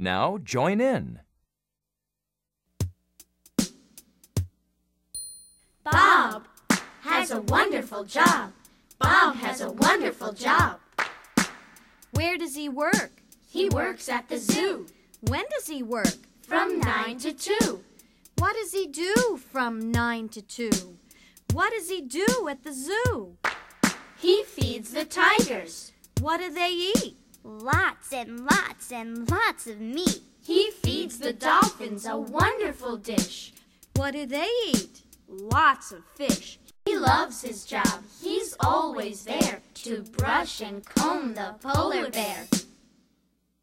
Now join in. Bob has a wonderful job. Bob has a wonderful job. Where does he work? He works at the zoo. When does he work? From 9 to 2. What does he do from 9 to 2? What does he do at the zoo? He feeds the tigers. What do they eat? Lots and lots and lots of meat. He feeds the dolphins a wonderful dish. What do they eat? Lots of fish. He loves his job. He's always there to brush and comb the polar bear.